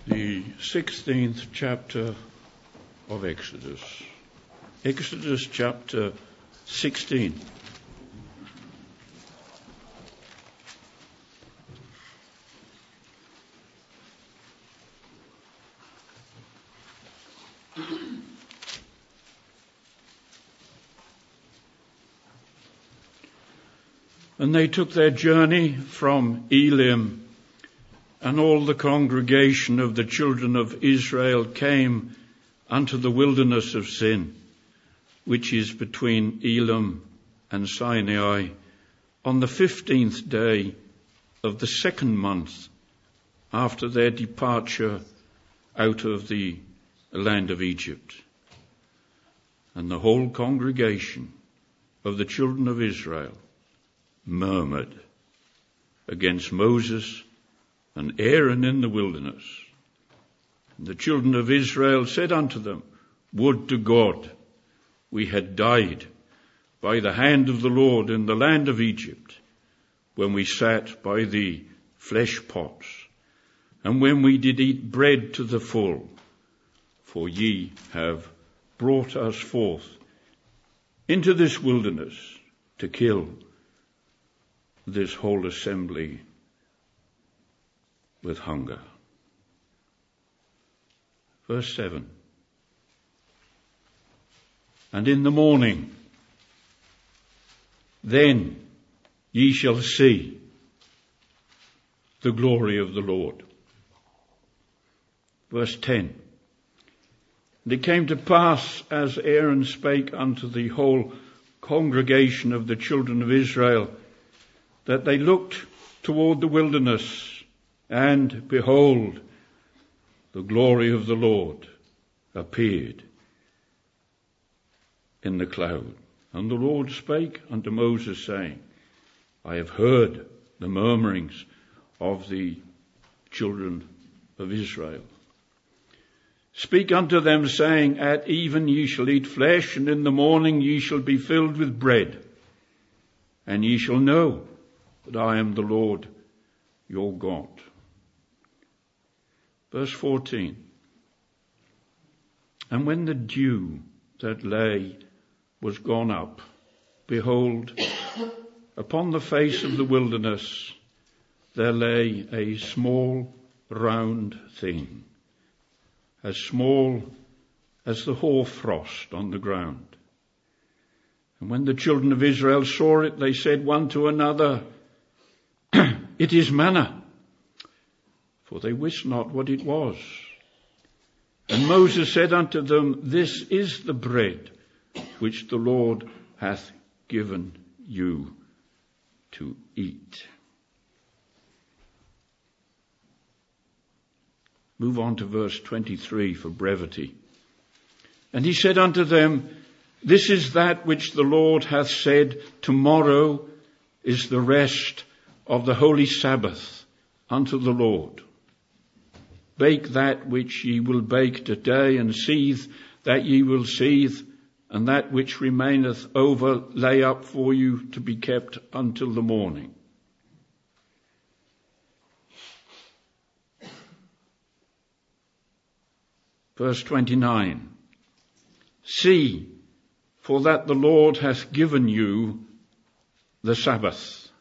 The 16th chapter of Exodus. Exodus chapter 16. And they took their journey from Elim, and all the congregation of the children of Israel came unto the wilderness of Sin, which is between Elim and Sinai, on the 15th day of the second month after their departure out of the land of Egypt. And the whole congregation of the children of Israel murmured against Moses and Aaron in the wilderness. And the children of Israel said unto them, Would to God we had died by the hand of the Lord in the land of Egypt, when we sat by the flesh pots, and when we did eat bread to the full. For ye have brought us forth into this wilderness to kill this whole assembly with hunger. Verse 7. And in the morning, then ye shall see the glory of the Lord. Verse 10. And it came to pass, as Aaron spake unto the whole congregation of the children of Israel, that they looked toward the wilderness, and behold, the glory of the Lord appeared in the cloud. And the Lord spake unto Moses, saying, I have heard the murmurings of the children of Israel. Speak unto them, saying, At even ye shall eat flesh, and in the morning ye shall be filled with bread. And ye shall know that I am the Lord your God. Verse 14. And when the dew that lay was gone up, behold, upon the face of the wilderness there lay a small round thing, as small as the hoarfrost on the ground. And when the children of Israel saw it, they said one to another, It is manna. For they wist not what it was. And Moses said unto them, This is the bread which the Lord hath given you to eat. Move on to verse 23 for brevity. And he said unto them, This is that which the Lord hath said, Tomorrow is the rest of the holy Sabbath unto the Lord. Bake that which ye will bake today, and seethe that ye will seethe, and that which remaineth over lay up for you to be kept until the morning. Verse 29. See, for that the Lord hath given you the Sabbath.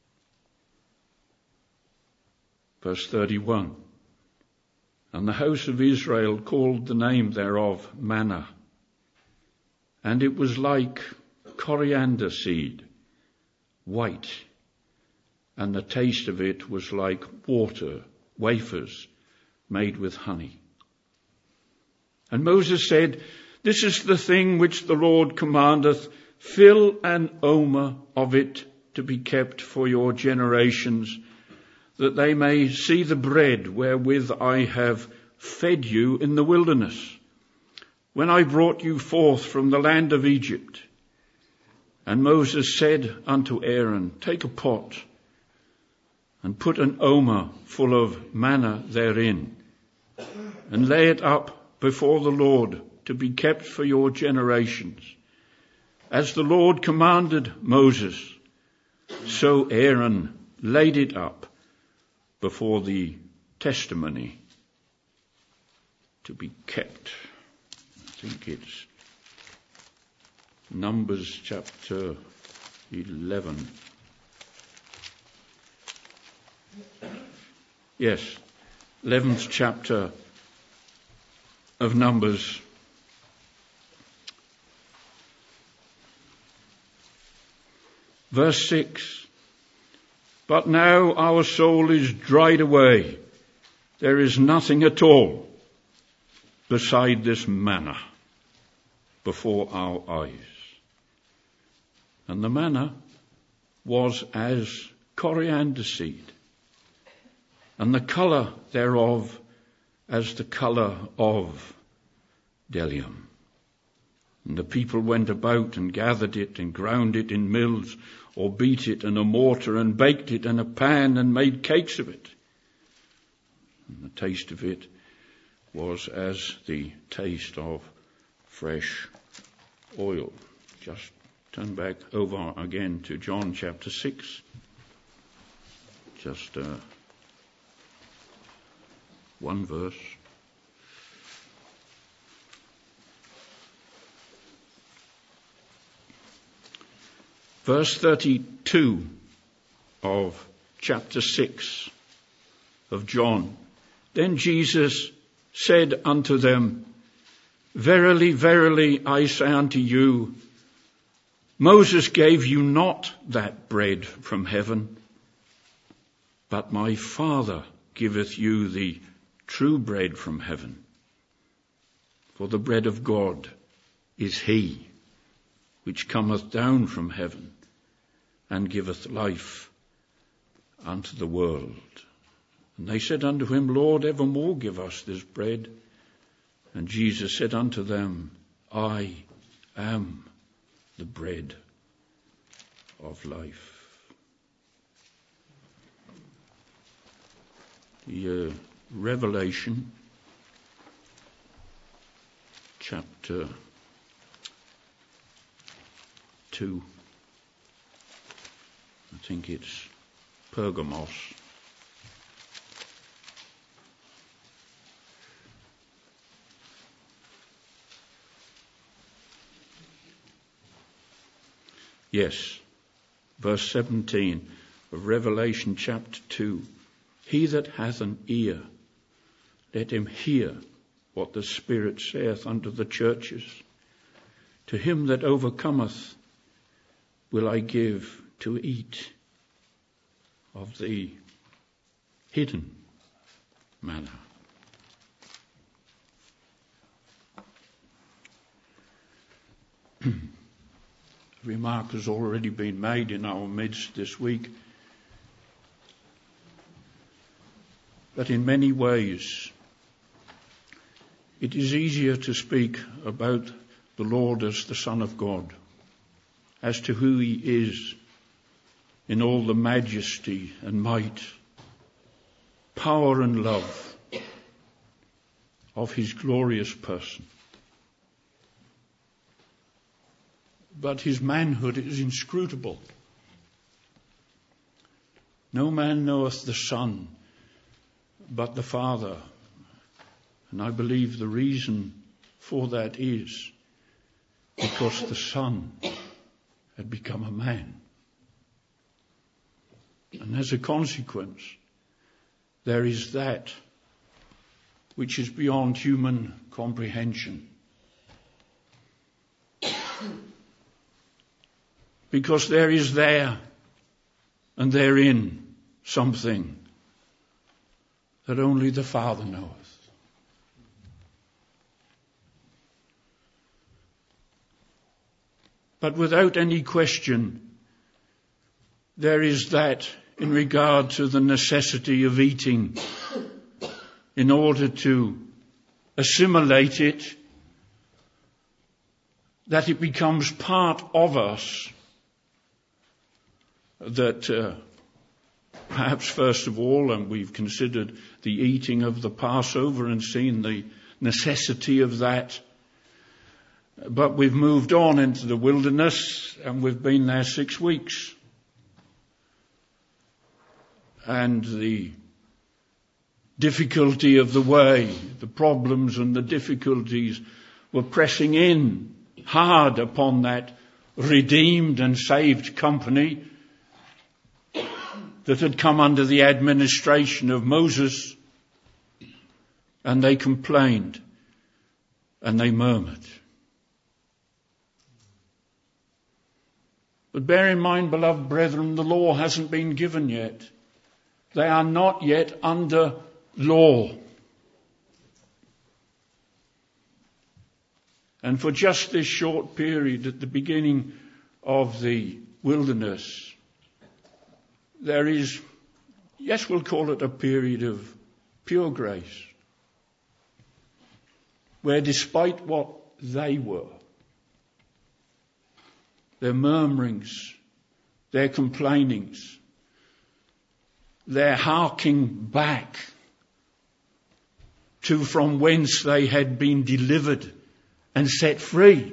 Verse 31. And the house of Israel called the name thereof manna. And it was like coriander seed, white, and the taste of it was like water, wafers made with honey. And Moses said, This is the thing which the Lord commandeth, fill an omer of it to be kept for your generations, that they may see the bread wherewith I have fed you in the wilderness, when I brought you forth from the land of Egypt. And Moses said unto Aaron, Take a pot, and put an omer full of manna therein, and lay it up before the Lord to be kept for your generations. As the Lord commanded Moses, so Aaron laid it up before the testimony to be kept. I think it's Numbers chapter 11. Yes, 11th chapter of Numbers. Verse 6. But now our soul is dried away. There is nothing at all beside this manna before our eyes. And the manna was as coriander seed, and the colour thereof as the colour of bdellium. And the people went about and gathered it and ground it in mills, or beat it in a mortar and baked it in a pan and made cakes of it. And the taste of it was as the taste of fresh oil. Just turn back over again to John chapter 6. Just one verse. Verse 32 of chapter 6 of John. Then Jesus said unto them, Verily, verily, I say unto you, Moses gave you not that bread from heaven, but my Father giveth you the true bread from heaven. For the bread of God is he which cometh down from heaven, and giveth life unto the world. And they said unto him, Lord, evermore give us this bread. And Jesus said unto them, I am the bread of life. The Revelation chapter 2. I think it's Pergamos. Yes, verse 17 of Revelation chapter 2. He that hath an ear, let him hear what the Spirit saith unto the churches. To him that overcometh will I give to eat of the hidden manna. A remark has already been made in our midst this week that in many ways it is easier to speak about the Lord as the Son of God, as to who he is in all the majesty and might, power and love of his glorious person. But his manhood is inscrutable. No man knoweth the Son but the Father. And I believe the reason for that is because the Son had become a man. And as a consequence, there is that which is beyond human comprehension. Because there is there and therein something that only the Father knoweth. But without any question, there is that in regard to the necessity of eating in order to assimilate it, that it becomes part of us, that perhaps first of all, and we've considered the eating of the Passover and seen the necessity of that, but we've moved on into the wilderness and we've been there 6 weeks. And the difficulty of the way, the problems and the difficulties were pressing in hard upon that redeemed and saved company that had come under the administration of Moses, and they complained and they murmured. But bear in mind, beloved brethren, the law hasn't been given yet. They are not yet under law. And for just this short period at the beginning of the wilderness, there is, yes, we'll call it a period of pure grace, where despite what they were, their murmurings, their complainings, their harking back to from whence they had been delivered and set free,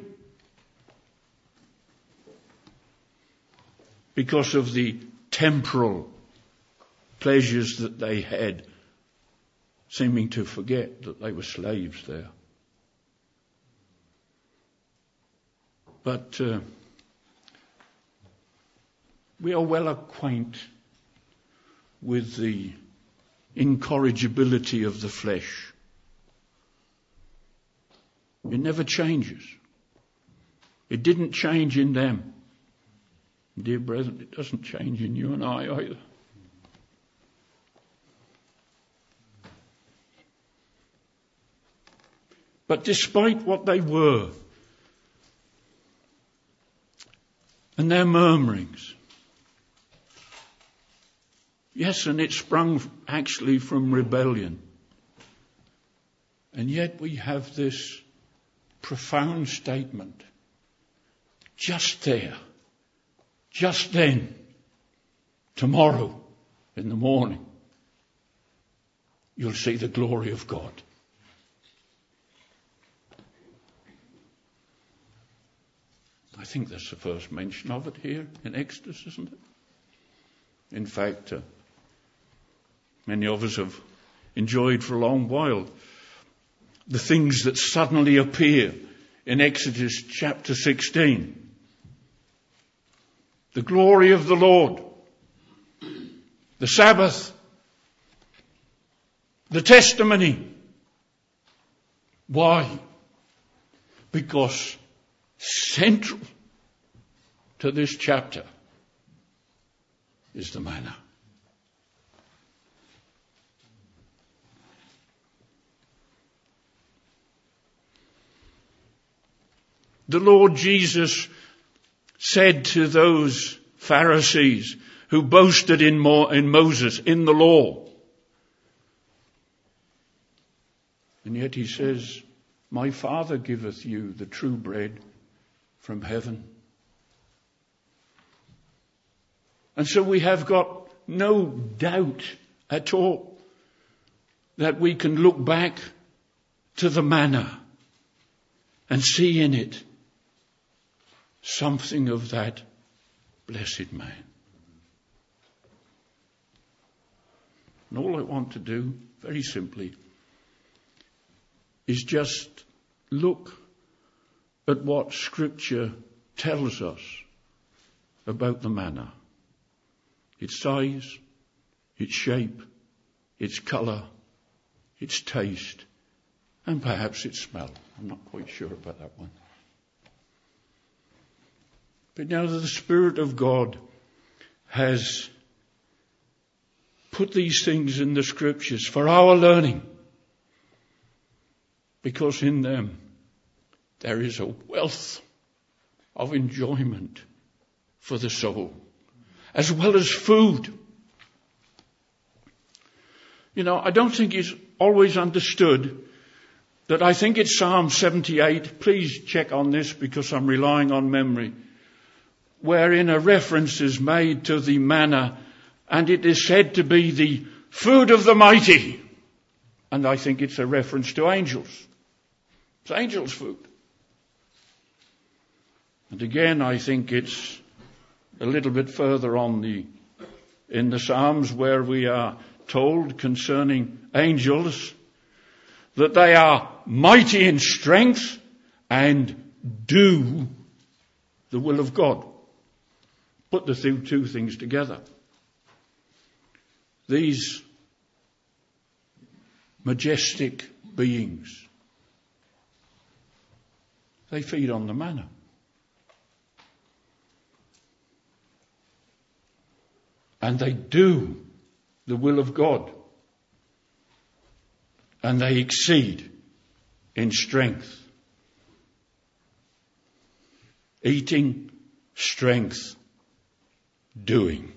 because of the temporal pleasures that they had, seeming to forget that they were slaves there. But we are well acquainted with the incorrigibility of the flesh. It never changes. It didn't change in them. Dear brethren, it doesn't change in you and I either. But despite what they were, and their murmurings, yes, and it sprung actually from rebellion, and yet we have this profound statement just there, just then, tomorrow in the morning, you'll see the glory of God. I think that's the first mention of it here in Exodus, isn't it? In fact, many of us have enjoyed for a long while the things that suddenly appear in Exodus chapter 16. The glory of the Lord, the Sabbath, the testimony. Why? Because central to this chapter is the manna. The Lord Jesus said to those Pharisees who boasted in Moses, in the law, and yet he says, my Father giveth you the true bread from heaven. And so we have got no doubt at all that we can look back to the manna and see in it something of that blessed man. And all I want to do, very simply, is just look at what Scripture tells us about the manna. Its size, its shape, its colour, its taste, and perhaps its smell. I'm not quite sure about that one. But now that the Spirit of God has put these things in the Scriptures for our learning, because in them there is a wealth of enjoyment for the soul, as well as food. You know, I don't think it's always understood that I think it's Psalm 78. Please check on this because I'm relying on memory, wherein a reference is made to the manna, and it is said to be the food of the mighty. And I think it's a reference to angels. It's angels' food. And again, I think it's a little bit further on in the Psalms where we are told concerning angels, that they are mighty in strength and do the will of God. Put the two things together. These majestic beings, they feed on the manna. And they do the will of God. And they exceed in strength. Eating, strength, doing.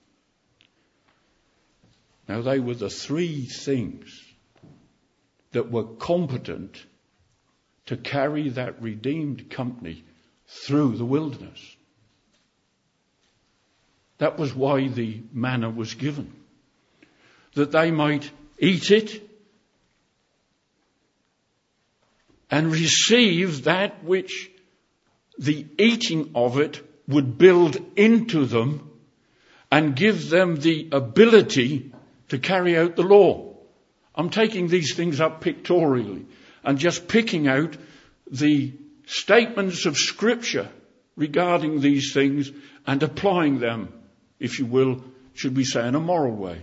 Now they were the three things that were competent to carry that redeemed company through the wilderness. That was why the manna was given. That they might eat it and receive that which the eating of it would build into them and give them the ability to carry out the law. I'm taking these things up pictorially and just picking out the statements of Scripture regarding these things and applying them, if you will, should we say, in a moral way.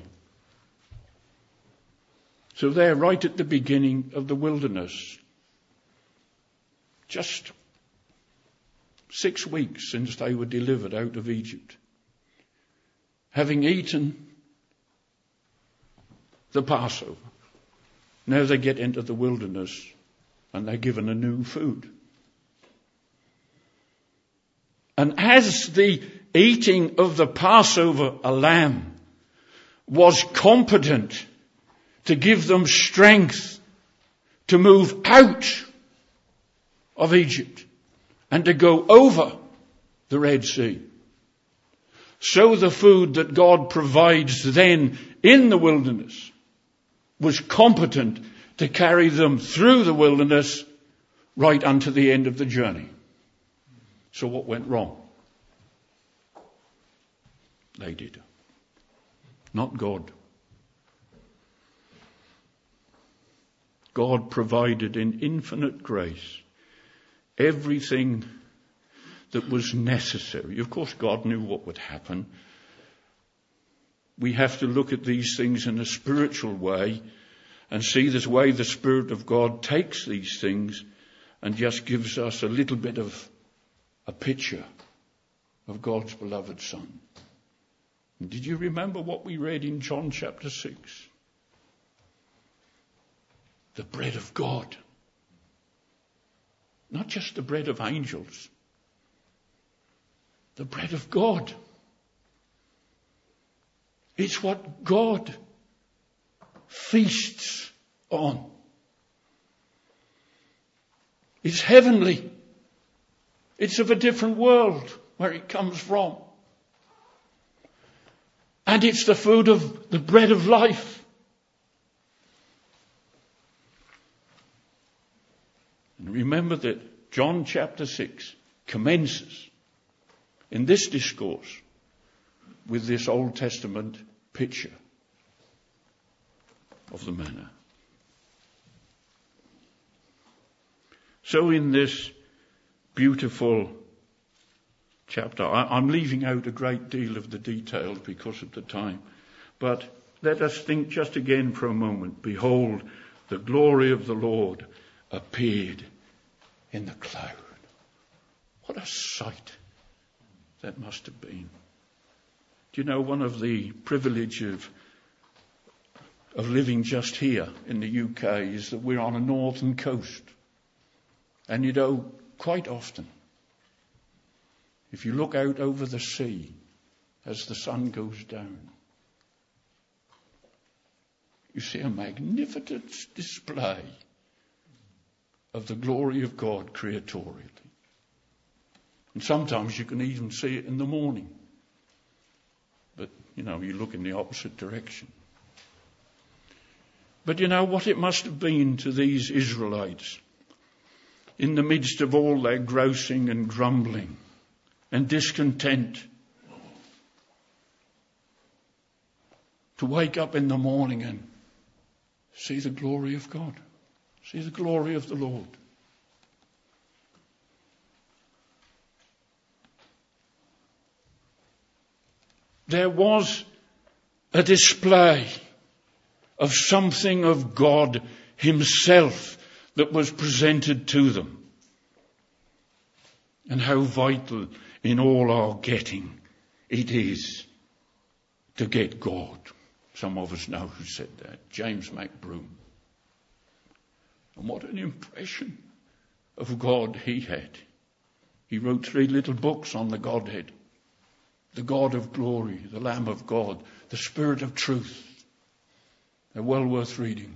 So they're right at the beginning of the wilderness. Just 6 weeks since they were delivered out of Egypt. Having eaten the Passover, now they get into the wilderness and they're given a new food. And as the eating of the Passover lamb was competent to give them strength to move out of Egypt and to go over the Red Sea, so the food that God provides then in the wilderness was competent to carry them through the wilderness right unto the end of the journey. So what went wrong? They did. Not God. God provided in infinite grace everything that was necessary. Of course, God knew what would happen. We have to look at these things in a spiritual way and see this way the Spirit of God takes these things and just gives us a little bit of a picture of God's beloved Son. Did you remember what we read in John chapter 6? The bread of God. Not just the bread of angels. The bread of God. It's what God feasts on. It's heavenly. It's of a different world where it comes from. And it's the food of the bread of life. And remember that John chapter 6 commences in this discourse with this Old Testament picture of the manna. So in this beautiful chapter, I'm leaving out a great deal of the details because of the time, but let us think just again for a moment. Behold, the glory of the Lord appeared in the cloud. What a sight that must have been. Do you know, one of the privileges of living just here in the UK is that we're on a northern coast. And you know, quite often, if you look out over the sea as the sun goes down, you see a magnificent display of the glory of God creatorially. And sometimes you can even see it in the morning. But, you know, you look in the opposite direction. But you know what it must have been to these Israelites in the midst of all their grousing and grumbling and discontent, to wake up in the morning and See the glory of God. See the glory of the Lord. There was a display of something of God himself that was presented to them. And how vital in all our getting it is to get God. Some of us know who said that. James MacBroom. And what an impression of God he had. He wrote 3 little books on the Godhead. The God of glory, the Lamb of God, the Spirit of truth. They're well worth reading.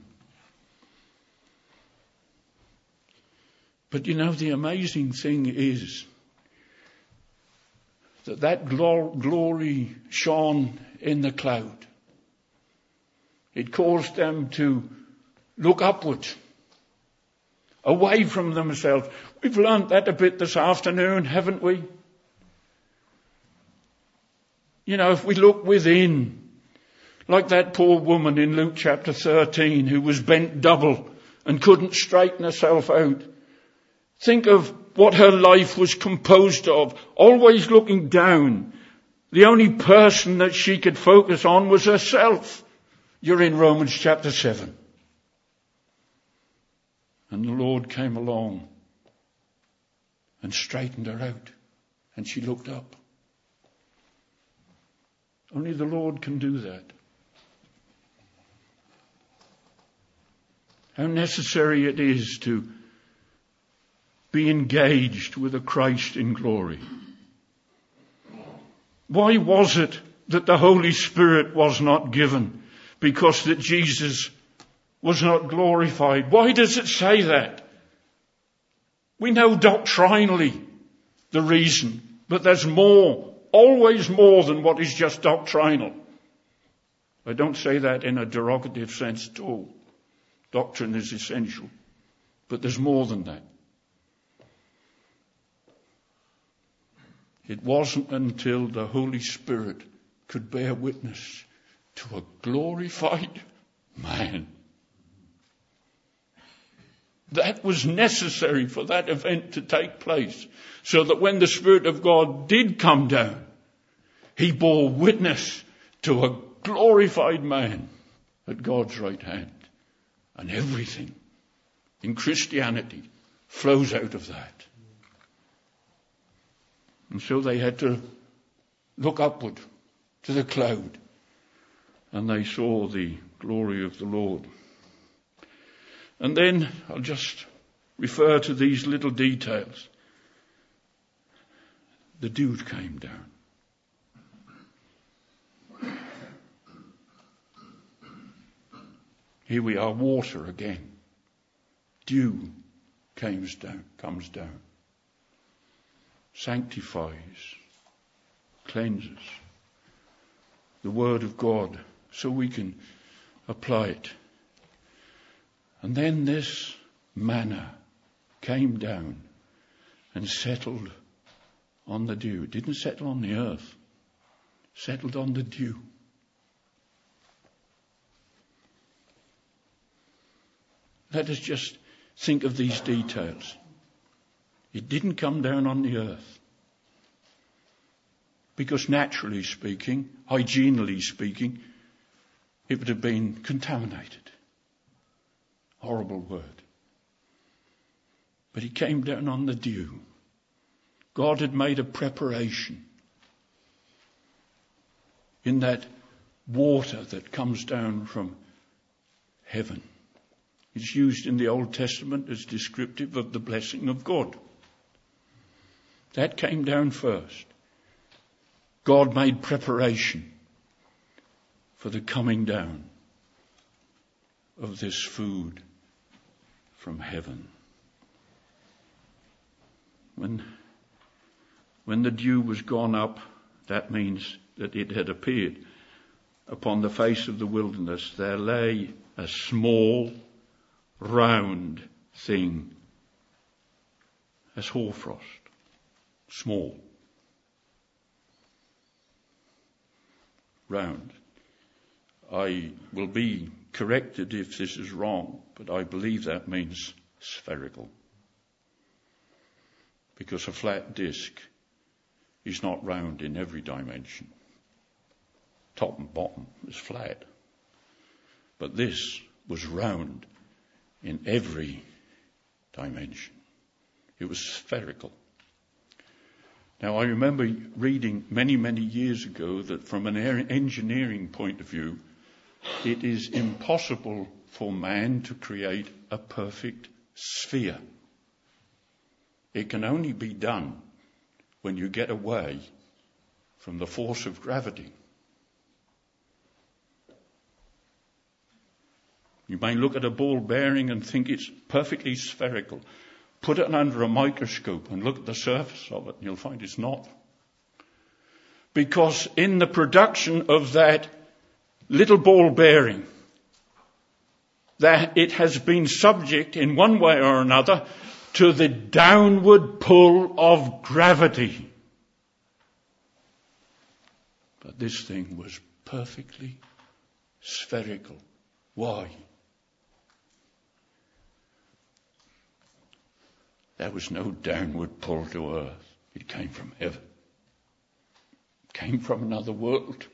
But you know, the amazing thing is that glory shone in the cloud. It caused them to look upward, away from themselves. We've learnt that a bit this afternoon, haven't we? You know, if we look within, like that poor woman in Luke chapter 13 who was bent double and couldn't straighten herself out. Think of what her life was composed of, always looking down. The only person that she could focus on was herself. You're in Romans chapter 7. And the Lord came along and straightened her out. And she looked up. Only the Lord can do that. How necessary it is to be engaged with a Christ in glory. Why was it that the Holy Spirit was not given? Because that Jesus was not glorified. Why does it say that? We know doctrinally the reason, but there's more, always more than what is just doctrinal. I don't say that in a derogative sense at all. Doctrine is essential, but there's more than that. It wasn't until the Holy Spirit could bear witness to a glorified man. That was necessary for that event to take place, so that when the Spirit of God did come down, he bore witness to a glorified man at God's right hand. And everything in Christianity flows out of that. And so they had to look upward to the cloud, and they saw the glory of the Lord. And then I'll just refer to these little details. The dew came down. Here we are, water again. Dew comes down. Sanctifies, cleanses the Word of God so we can apply it. And then this manna came down and settled on the dew. It didn't settle on the earth. It settled on the dew. Let us just think of these details. It didn't come down on the earth. Because naturally speaking, hygienally speaking, it would have been contaminated. Horrible word. But it came down on the dew. God had made a preparation in that water that comes down from heaven. It's used in the Old Testament as descriptive of the blessing of God. That came down first. God made preparation for the coming down of this food from heaven. When the dew was gone up, that means that it had appeared. Upon the face of the wilderness there lay a small, round thing as hoarfrost. Small. Round. I will be corrected if this is wrong, but I believe that means spherical. Because a flat disc is not round in every dimension. Top and bottom is flat. But this was round in every dimension. It was spherical. Now, I remember reading many, many years ago that from an engineering point of view, it is impossible for man to create a perfect sphere. It can only be done when you get away from the force of gravity. You may look at a ball bearing and think it's perfectly spherical. Put it under a microscope and look at the surface of it and you'll find it's not. Because in the production of that little ball bearing, that it has been subject in one way or another to the downward pull of gravity. But this thing was perfectly spherical. Why? There was no downward pull to earth. It came from heaven. It came from another world.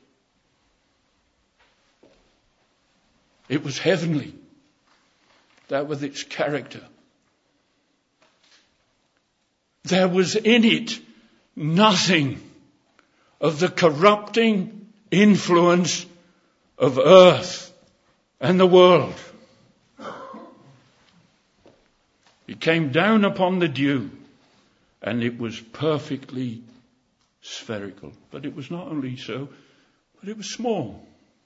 It was heavenly. That was its character. There was in it nothing of the corrupting influence of earth and the world. It came down upon the dew, and it was perfectly spherical. But it was not only so, but it was small.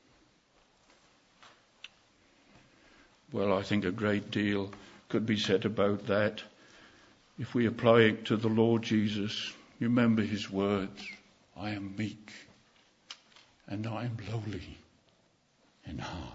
Well, I think a great deal could be said about that. If we apply it to the Lord Jesus, remember his words, I am meek and I am lowly in heart.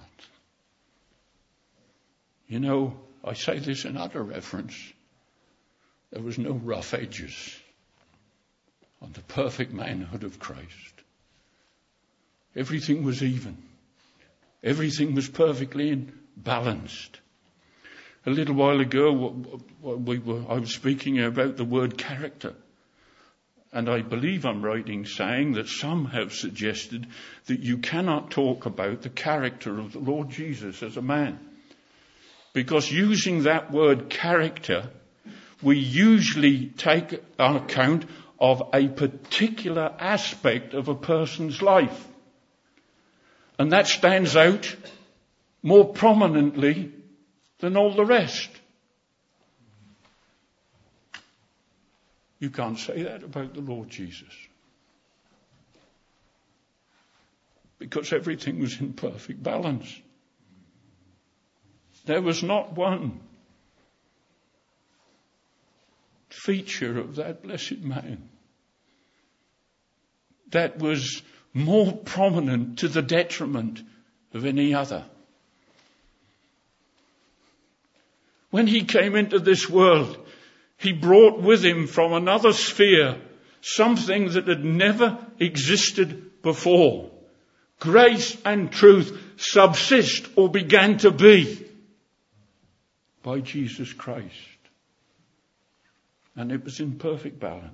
You know, I say this in other reference. There was no rough edges on the perfect manhood of Christ. Everything was even. Everything was perfectly balanced. A little while ago, I was speaking about the word character. And I believe I'm right in saying that some have suggested that you cannot talk about the character of the Lord Jesus as a man. Because using that word character, we usually take on account of a particular aspect of a person's life. And that stands out more prominently than all the rest. You can't say that about the Lord Jesus. Because everything was in perfect balance. There was not one feature of that blessed man that was more prominent to the detriment of any other. When he came into this world, he brought with him from another sphere something that had never existed before. Grace and truth subsist or began to be by Jesus Christ. And it was in perfect balance.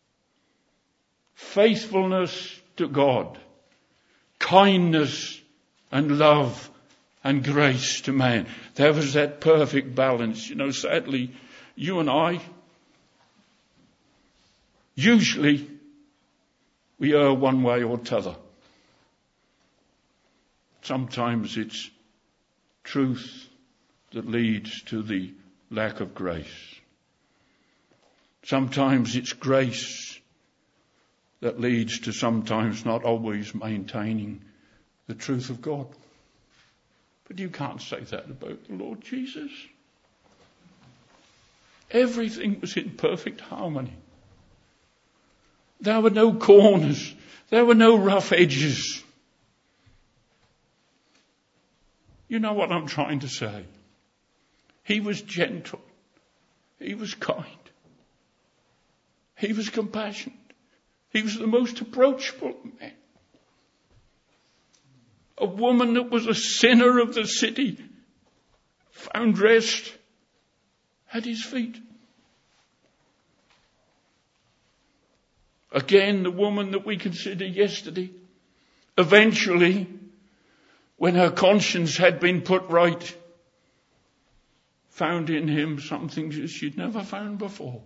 Faithfulness to God, kindness and love and grace to man. There was that perfect balance. You know, sadly, you and I, usually, we err one way or t'other. Sometimes it's truth that leads to the lack of grace. Sometimes it's grace that leads to sometimes not always maintaining the truth of God. But you can't say that about the Lord Jesus. Everything was in perfect harmony. There were no corners. There were no rough edges. You know what I'm trying to say? He was gentle. He was kind. He was compassionate. He was the most approachable man. A woman that was a sinner of the city found rest at his feet. Again, the woman that we considered yesterday, eventually, when her conscience had been put right, found in him something that she'd never found before.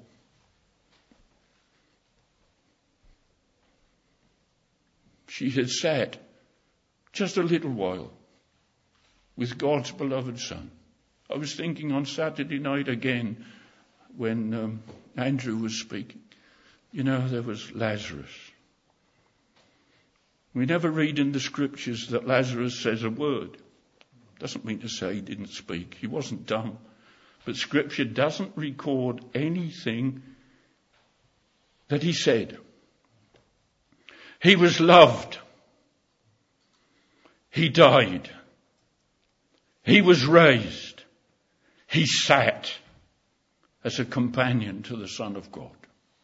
She had sat just a little while with God's beloved Son. I was thinking on Saturday night again when Andrew was speaking. You know, there was Lazarus. We never read in the scriptures that Lazarus says a word. Doesn't mean to say he didn't speak. He wasn't dumb. But scripture doesn't record anything that he said. He was loved. He died. He was raised. He sat as a companion to the Son of God.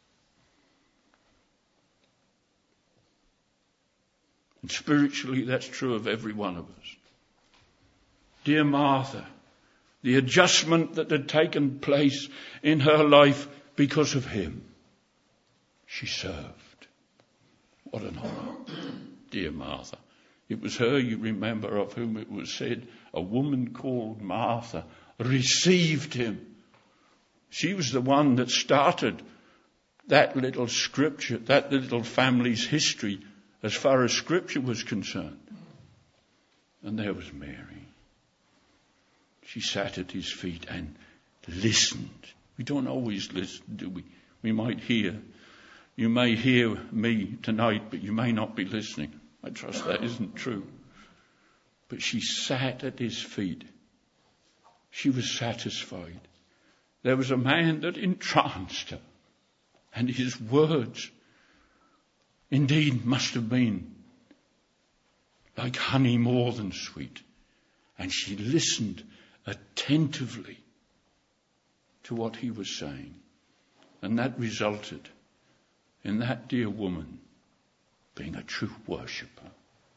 And spiritually, that's true of every one of us. Dear Martha, the adjustment that had taken place in her life because of him, she served. What an honour. Dear Martha. It was her, you remember, of whom it was said, a woman called Martha received him. She was the one that started that little scripture, that little family's history as far as scripture was concerned. And there was Mary. She sat at his feet and listened. We don't always listen, do we? We might hear. You may hear me tonight, but you may not be listening. I trust that isn't true. But she sat at his feet. She was satisfied. There was a man that entranced her. And his words indeed must have been like honey more than sweet. And she listened attentively to what he was saying. And that resulted in that dear woman being a true worshipper.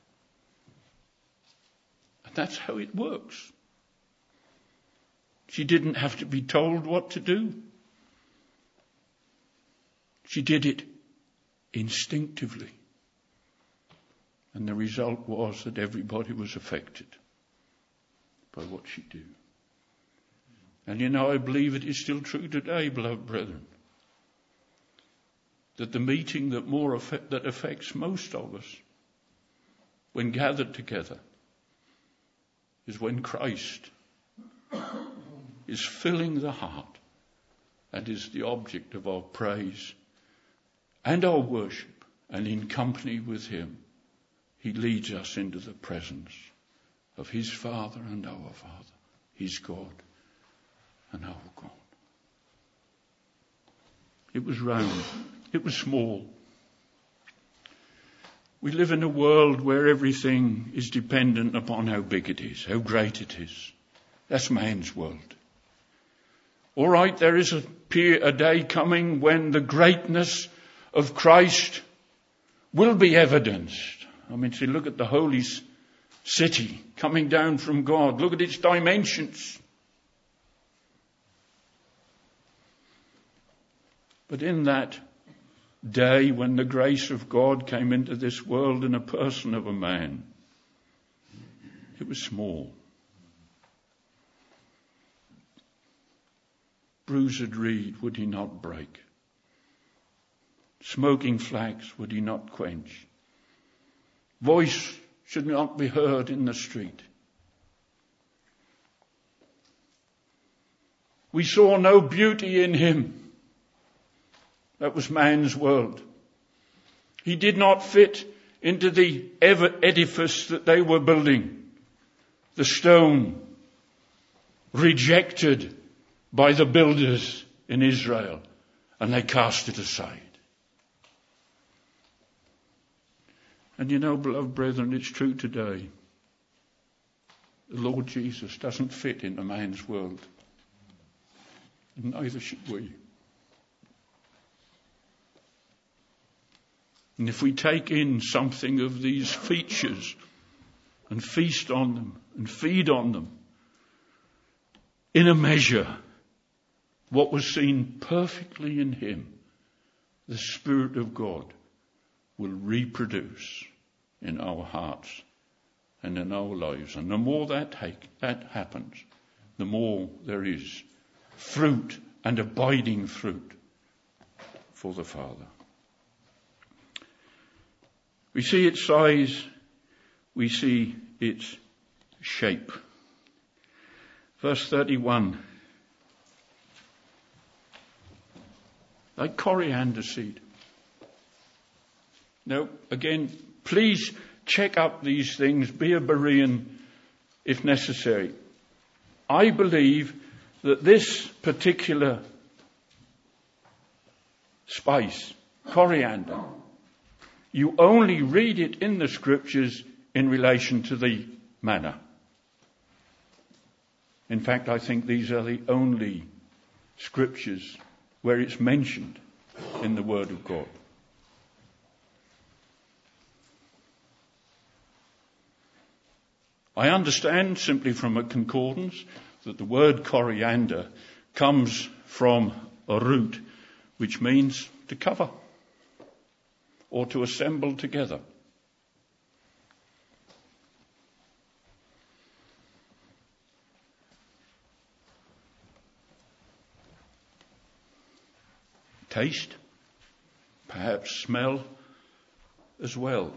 And that's how it works. She didn't have to be told what to do. She did it instinctively. And the result was that everybody was affected by what she did. And you know, I believe it is still true today, beloved brethren, that the meeting that affects most of us when gathered together is when Christ is filling the heart and is the object of our praise and our worship, and in company with him he leads us into the presence of his Father and our Father, his God and our God. It was round. It was small. We live in a world where everything is dependent upon how big it is, how great it is. That's man's world. All right, there is a day coming when the greatness of Christ will be evidenced. I mean, see, look at the holy city coming down from God. Look at its dimensions. But in that day when the grace of God came into this world in a person of a man, it was small. Bruised reed would he not break. Smoking flax would he not quench. Voice should not be heard in the street. We saw no beauty in him. That was man's world. He did not fit into the edifice that they were building. The stone rejected by the builders in Israel, and they cast it aside. And you know, beloved brethren, it's true today. The Lord Jesus doesn't fit in a man's world. And neither should we. And if we take in something of these features and feast on them and feed on them. In a measure, what was seen perfectly in him, the Spirit of God will reproduce in our hearts and in our lives. And the more that happens, the more there is fruit and abiding fruit for the Father. We see its size, we see its shape. Verse 31. Like coriander seed. Now, again, please check up these things, be a Berean if necessary. I believe that this particular spice, coriander, you only read it in the scriptures in relation to the manna. In fact, I think these are the only scriptures where it's mentioned in the Word of God. I understand simply from a concordance that the word coriander comes from a root which means to cover or to assemble together. Taste, perhaps smell as well.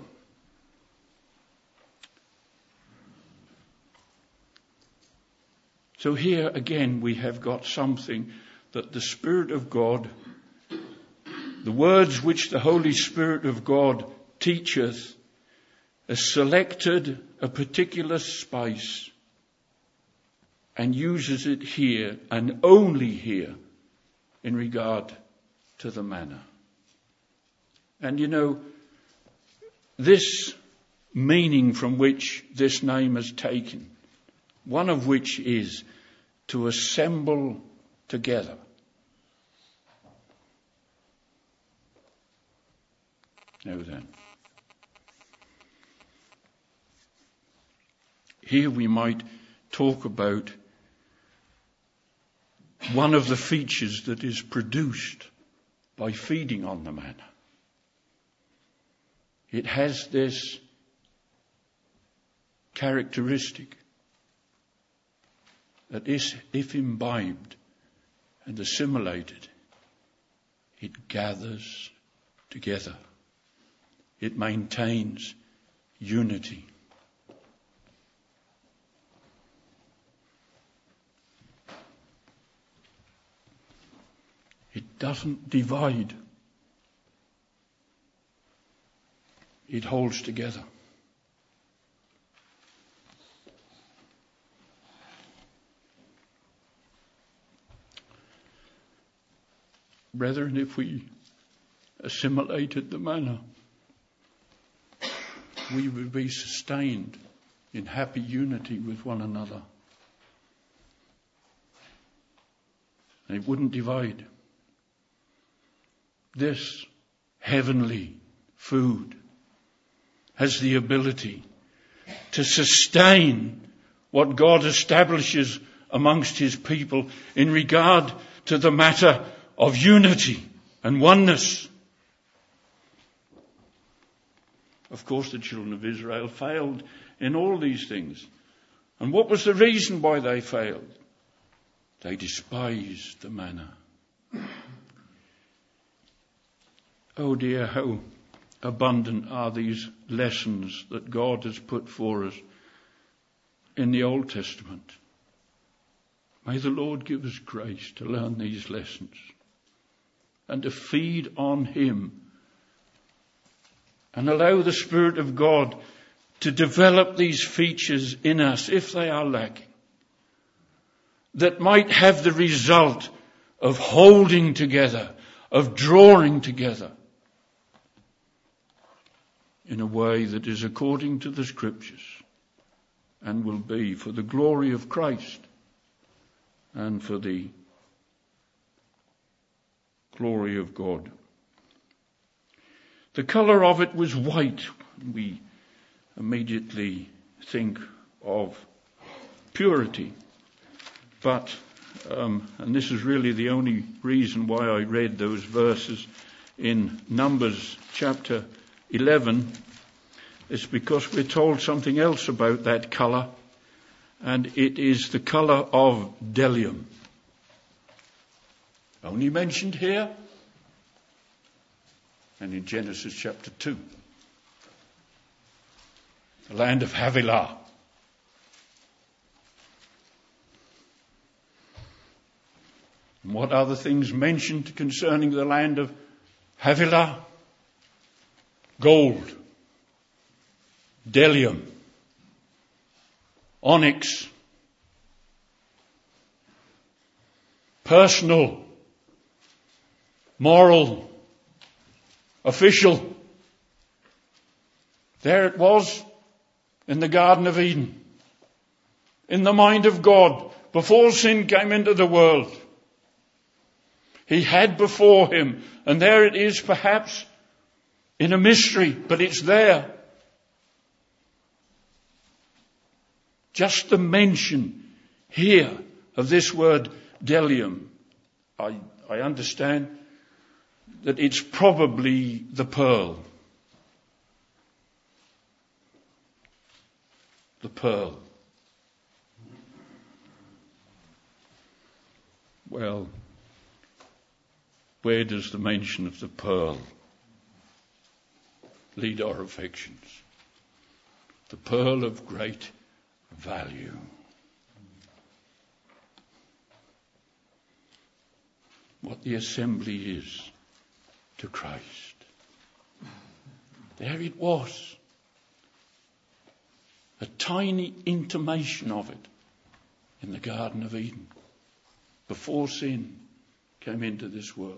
So here again we have got something that the Spirit of God, the words which the Holy Spirit of God teacheth, has selected a particular spice and uses it here and only here in regard to the manna. And you know, this meaning from which this name is taken, one of which is to assemble together. Now then, here we might talk about one of the features that is produced by feeding on the manna. It has this characteristic that is, if imbibed and assimilated, it gathers together. It maintains unity. It doesn't divide. It holds together. Brethren, if we assimilated the manna, we would be sustained in happy unity with one another. And it wouldn't divide. This heavenly food has the ability to sustain what God establishes amongst his people in regard to the matter of unity and oneness. Of course, the children of Israel failed in all these things. And what was the reason why they failed? They despised the manna. Oh dear, how abundant are these lessons that God has put for us in the Old Testament. May the Lord give us grace to learn these lessons and to feed on him and allow the Spirit of God to develop these features in us, if they are lacking, that might have the result of holding together, of drawing together in a way that is according to the Scriptures and will be for the glory of Christ and for the glory of God. The colour of it was white. We immediately think of purity. But, and this is really the only reason why I read those verses in Numbers chapter 11, is because we're told something else about that colour, and it is the colour of bdellium. Only mentioned here and in Genesis chapter 2. The land of Havilah. And what other things mentioned concerning the land of Havilah? Gold, bdellium, onyx, personal, moral, official. There it was in the Garden of Eden, in the mind of God, before sin came into the world. He had before him, and there it is, perhaps in a mystery, but it's there. Just the mention here of this word bdellium, I understand that it's probably the pearl. The pearl. Well, where does the mention of the pearl lead our affections? The pearl of great value. What the assembly is to Christ. There it was. A tiny intimation of it in the Garden of Eden before sin came into this world.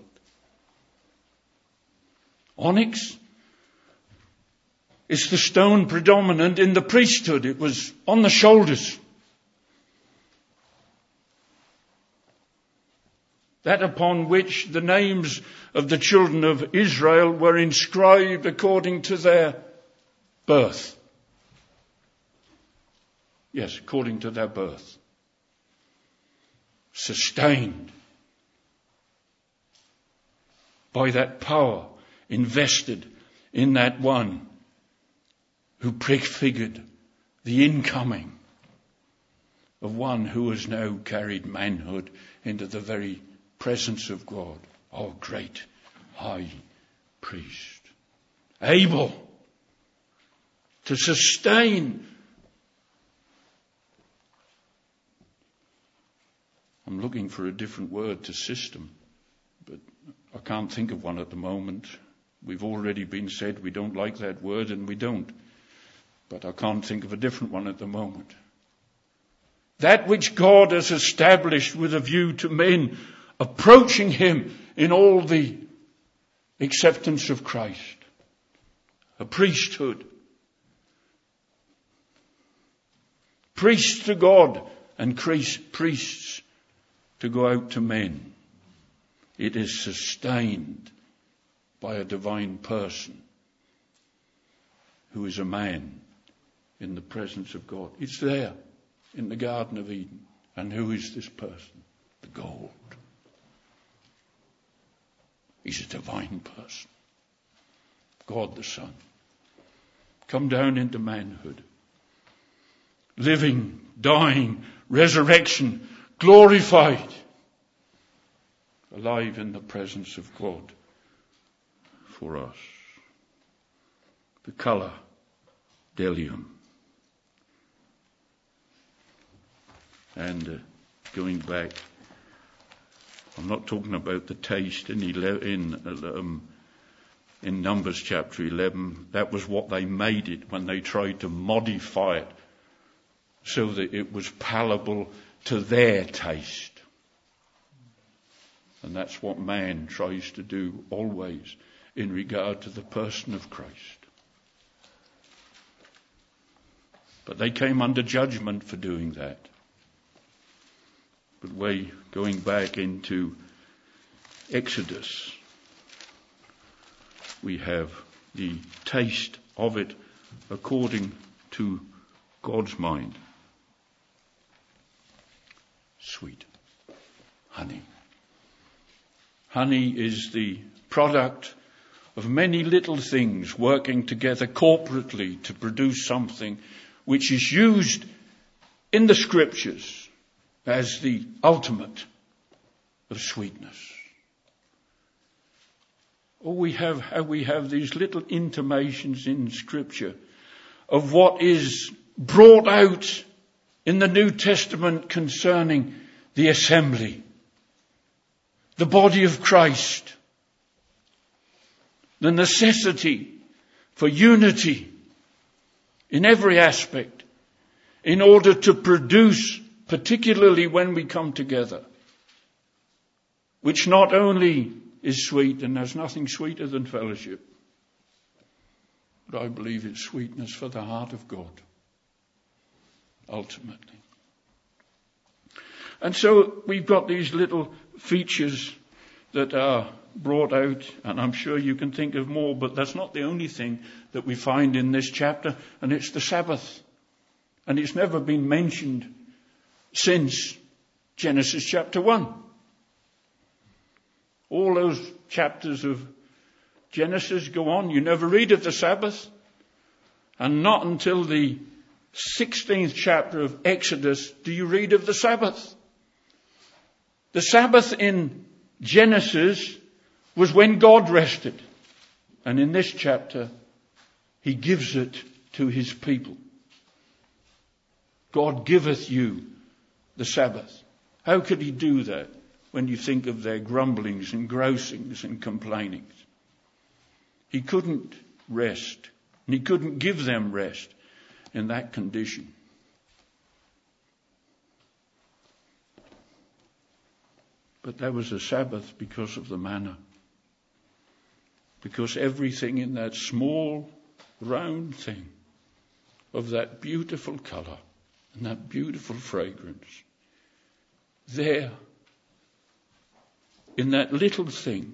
Onyx is the stone predominant in the priesthood. It was on the shoulders. That upon which the names of the children of Israel were inscribed according to their birth. Yes, according to their birth. Sustained by that power invested in that one who prefigured the incoming of one who has now carried manhood into the very presence of God, our great high priest. Able to sustain. I'm looking for a different word to system, but I can't think of one at the moment. We've already been said we don't like that word, and we don't. But I can't think of a different one at the moment. That which God has established with a view to men approaching him in all the acceptance of Christ. A priesthood. Priests to God and priests to go out to men. It is sustained by a divine person who is a man in the presence of God. It's there in the Garden of Eden. And who is this person? The gold. He's a divine person. God the Son. Come down into manhood. Living, dying, resurrection, glorified. Alive in the presence of God for us. The colour, bdellium. And going back, I'm not talking about the taste in Numbers chapter 11. That was what they made it when they tried to modify it so that it was palatable to their taste. And that's what man tries to do always in regard to the person of Christ. But they came under judgment for doing that. But going back into Exodus, we have the taste of it according to God's mind. Sweet. Honey. Honey is the product of many little things working together corporately to produce something which is used in the scriptures as the ultimate of sweetness. Or we have these little intimations in scripture of what is brought out in the New Testament concerning the assembly, the body of Christ, the necessity for unity in every aspect in order to produce, particularly when we come together, which not only is sweet, and there's nothing sweeter than fellowship, but I believe it's sweetness for the heart of God, ultimately. And so we've got these little features that are brought out, and I'm sure you can think of more, but that's not the only thing that we find in this chapter, and it's the Sabbath. And it's never been mentioned since Genesis chapter 1. All those chapters of Genesis go on. You never read of the Sabbath. And not until the 16th chapter of Exodus do you read of the Sabbath. The Sabbath in Genesis was when God rested. And in this chapter, he gives it to his people. God giveth you the Sabbath. How could he do that when you think of their grumblings and grousings and complainings? He couldn't rest, and he couldn't give them rest in that condition. But there was a Sabbath because of the manna. Because everything in that small, round thing of that beautiful colour and that beautiful fragrance, there, in that little thing,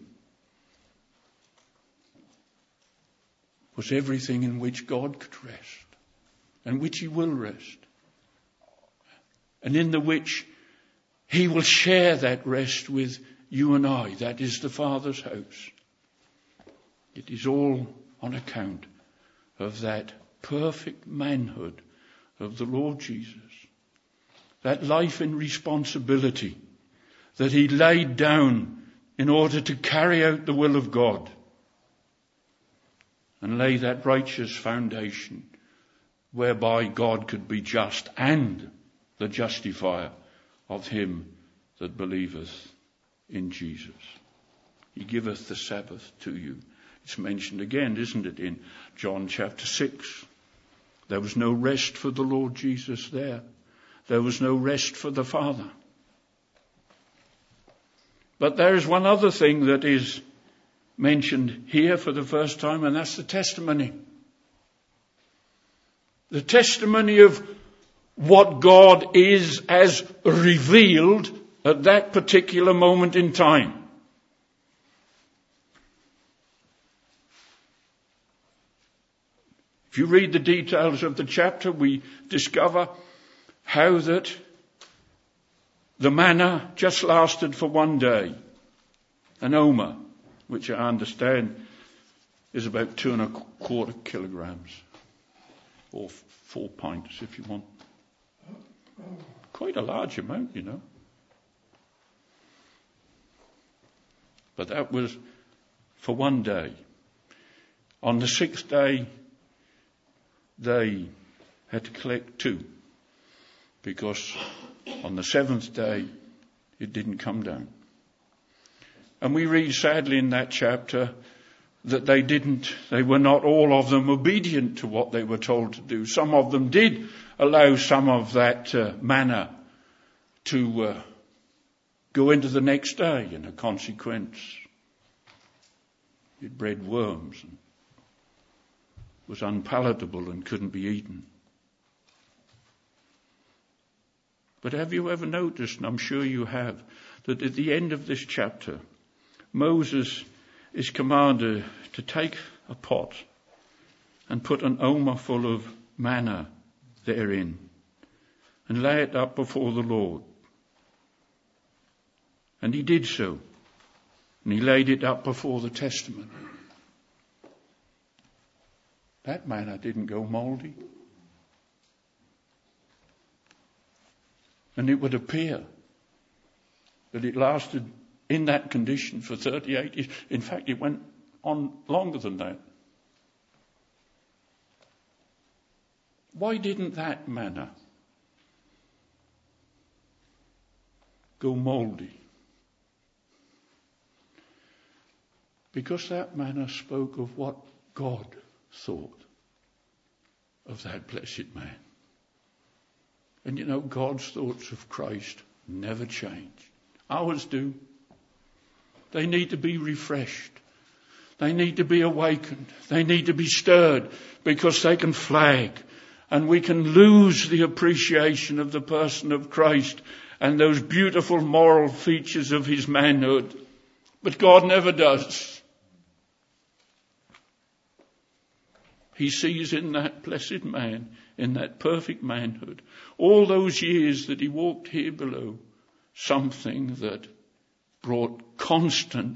was everything in which God could rest, and which he will rest, and in the which he will share that rest with you and I. That is the Father's house. It is all on account of that perfect manhood of the Lord Jesus. That life in responsibility that he laid down in order to carry out the will of God and lay that righteous foundation whereby God could be just and the justifier of him that believeth in Jesus. He giveth the Sabbath to you. It's mentioned again, isn't it, in John chapter 6. There was no rest for the Lord Jesus there. There was no rest for the Father. But there is one other thing that is mentioned here for the first time, and that's the testimony. The testimony of what God is as revealed at that particular moment in time. If you read the details of the chapter, we discover how that the manna just lasted for one day. An omer, which I understand is about 2¼ kilograms, or 4 pints if you want. Quite a large amount, you know. But that was for one day. On the 6th day, they had to collect 2, because on the 7th day it didn't come down. And we read sadly in that chapter that they were not all of them obedient to what they were told to do. Some of them did allow some of that manna to go into the next day, and a consequence, it bred worms and was unpalatable and couldn't be eaten. But have you ever noticed, and I'm sure you have, that at the end of this chapter, Moses is commanded to take a pot and put an omer full of manna therein and lay it up before the Lord. And he did so. And he laid it up before the testimony. That manna didn't go mouldy. And it would appear that it lasted in that condition for 38 years. In fact, it went on longer than that. Why didn't that manna go mouldy? Because that manna spoke of what God thought of that blessed man. And you know, God's thoughts of Christ never change. Ours do. They need to be refreshed. They need to be awakened. They need to be stirred, because they can flag. And we can lose the appreciation of the person of Christ and those beautiful moral features of his manhood. But God never does. He sees in that blessed man, in that perfect manhood, all those years that he walked here below, something that brought constant,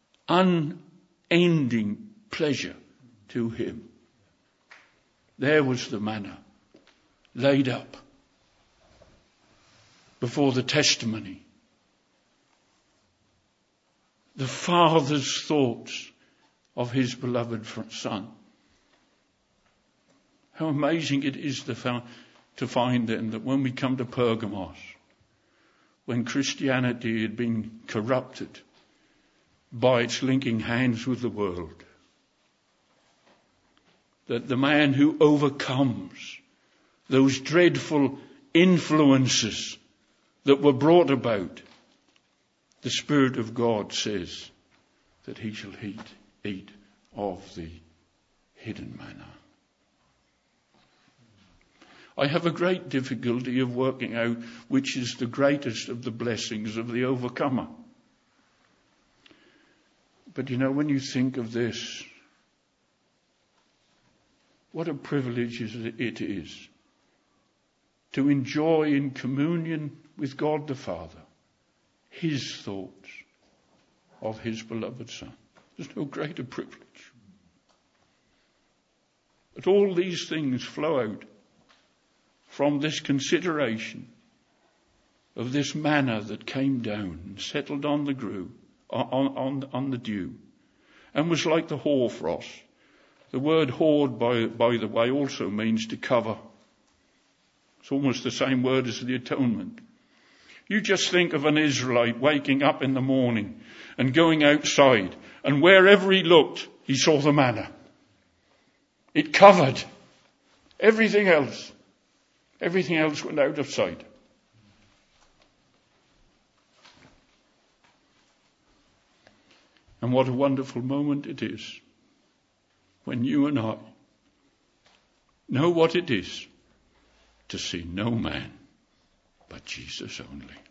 unending pleasure to him. There was the manna laid up before the testimony. The Father's thoughts of his beloved Son. How amazing it is to find then that when we come to Pergamos, when Christianity had been corrupted by its linking hands with the world, that the man who overcomes those dreadful influences that were brought about, the Spirit of God says that he shall eat of the hidden manna. I have a great difficulty of working out which is the greatest of the blessings of the overcomer. But you know, when you think of this, what a privilege it is to enjoy in communion with God the Father his thoughts of his beloved Son. There's no greater privilege. But all these things flow out from this consideration of this manna that came down and settled on the on the dew, and was like the hoarfrost. The word hoard, by the way, also means to cover. It's almost the same word as the atonement. You just think of an Israelite waking up in the morning and going outside, and wherever he looked, he saw the manna. It covered everything else. Everything else went out of sight. And what a wonderful moment it is when you and I know what it is to see no man but Jesus only.